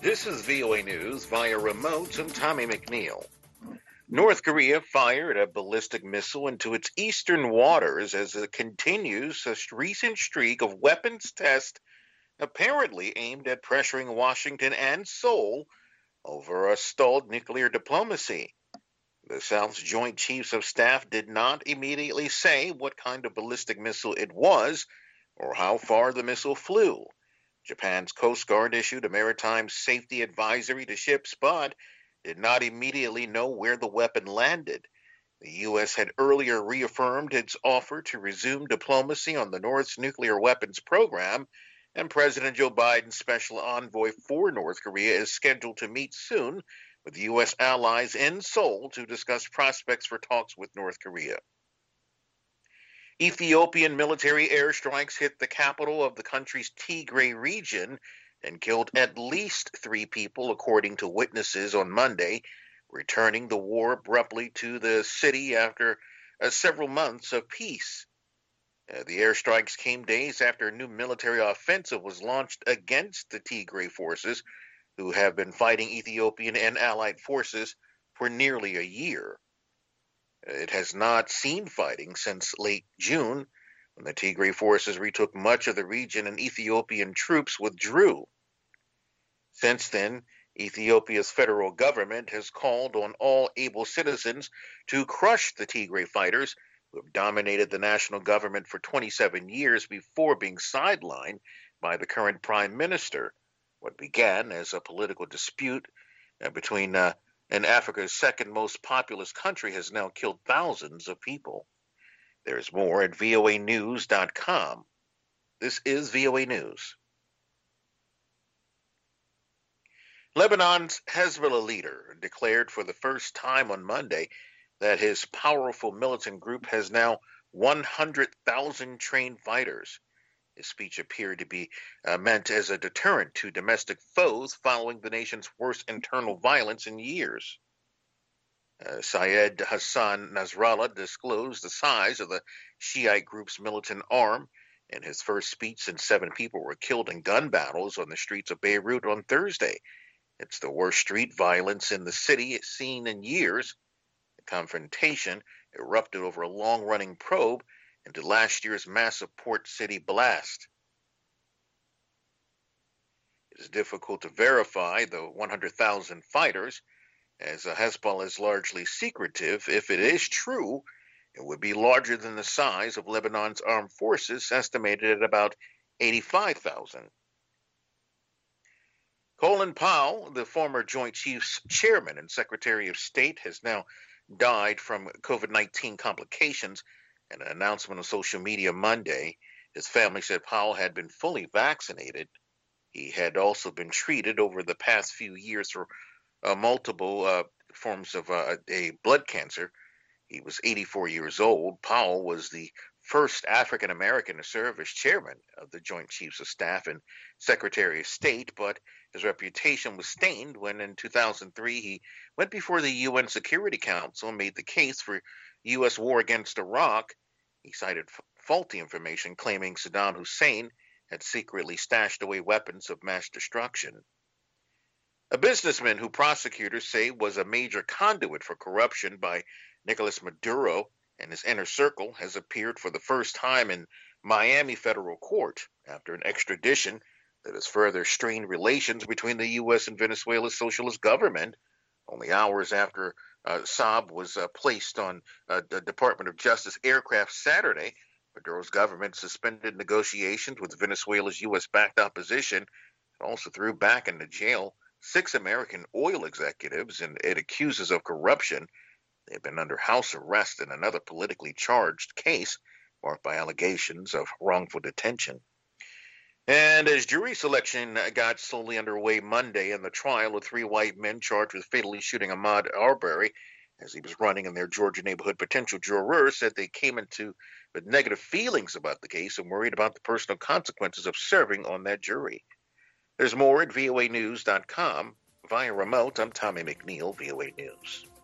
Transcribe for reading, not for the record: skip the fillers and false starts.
This is VOA News via remote. I'm Tommy McNeil. North Korea fired a ballistic missile into its eastern waters as it continues a recent streak of weapons tests apparently aimed at pressuring Washington and Seoul over a stalled nuclear diplomacy. The South's Joint Chiefs of Staff did not immediately say what kind of ballistic missile it was or how far the missile flew. Japan's Coast Guard issued a maritime safety advisory to ships, but did not immediately know where the weapon landed. The U.S. had earlier reaffirmed its offer to resume diplomacy on the North's nuclear weapons program, and President Joe Biden's special envoy for North Korea is scheduled to meet soon with U.S. allies in Seoul to discuss prospects for talks with North Korea. Ethiopian military airstrikes hit the capital of the country's Tigray region and killed at least 3 people, according to witnesses on Monday, returning the war abruptly to the city after several months of peace. The airstrikes came days after a new military offensive was launched against the Tigray forces, who have been fighting Ethiopian and allied forces for nearly a year. It has not seen fighting since late June, when the Tigray forces retook much of the region and Ethiopian troops withdrew. Since then, Ethiopia's federal government has called on all able citizens to crush the Tigray fighters, who have dominated the national government for 27 years before being sidelined by the current prime minister. What began as a political dispute between and Africa's second most populous country has now killed thousands of people. There's more at voanews.com. This is VOA News. Lebanon's Hezbollah leader declared for the first time on Monday that his powerful militant group has now 100,000 trained fighters. His speech appeared to be meant as a deterrent to domestic foes following the nation's worst internal violence in years. Syed Hassan Nasrallah disclosed the size of the Shiite group's militant arm in his first speech since 7 people were killed in gun battles on the streets of Beirut on Thursday. It's the worst street violence in the city seen in years. The confrontation erupted over a long-running probe into last year's massive port city blast. It is difficult to verify the 100,000 fighters, as Hezbollah is largely secretive. If it is true, it would be larger than the size of Lebanon's armed forces, estimated at about 85,000. Colin Powell, the former Joint Chiefs Chairman and Secretary of State, has now died from COVID-19 complications. In an announcement on social media Monday, his family said Powell had been fully vaccinated. He had also been treated over the past few years for multiple forms of a blood cancer. He was 84 years old. Powell was the first African American to serve as chairman of the Joint Chiefs of Staff and Secretary of State, but his reputation was stained when in 2003 he went before the UN Security Council and made the case for U.S. war against Iraq. He cited faulty information claiming Saddam Hussein had secretly stashed away weapons of mass destruction. A businessman who prosecutors say was a major conduit for corruption by Nicolas Maduro and his inner circle has appeared for the first time in Miami federal court after an extradition that has further strained relations between the U.S. and Venezuela's socialist government, only hours after Saab was placed on the Department of Justice aircraft Saturday. Maduro's government suspended negotiations with Venezuela's U.S.-backed opposition and also threw back into jail 6 American oil executives, and it accuses of corruption. They've been under house arrest in another politically charged case marked by allegations of wrongful detention. And as jury selection got slowly underway Monday in the trial of 3 white men charged with fatally shooting Ahmaud Arbery as he was running in their Georgia neighborhood, potential jurors said they came into with negative feelings about the case and worried about the personal consequences of serving on that jury. There's more at voanews.com. Via remote, I'm Tommy McNeil, VOA News.